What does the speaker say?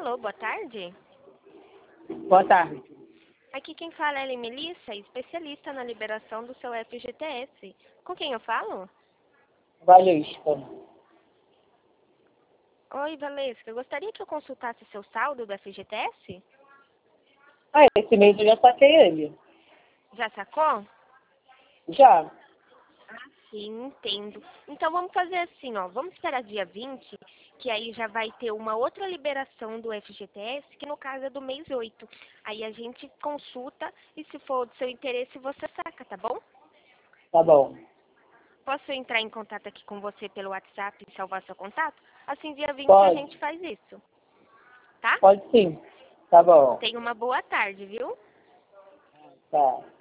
Alô, boa tarde. Boa tarde. Aqui quem fala é a Melissa, especialista na liberação do seu FGTS. Com quem eu falo? Valesca. Oi, Valesca. Gostaria que eu consultasse seu saldo do FGTS? Esse mês eu já saquei ele. Já sacou? Já. Sim, entendo. Então vamos fazer assim, ó. Vamos esperar dia 20, que aí já vai ter uma outra liberação do FGTS, que no caso é do mês 8. Aí a gente consulta e se for do seu interesse você saca, tá bom? Tá bom. Posso entrar em contato aqui com você pelo WhatsApp e salvar seu contato? Assim, dia 20 a Pode. gente faz isso, tá? Pode sim. Tá bom. Tenha uma boa tarde, viu? Tá.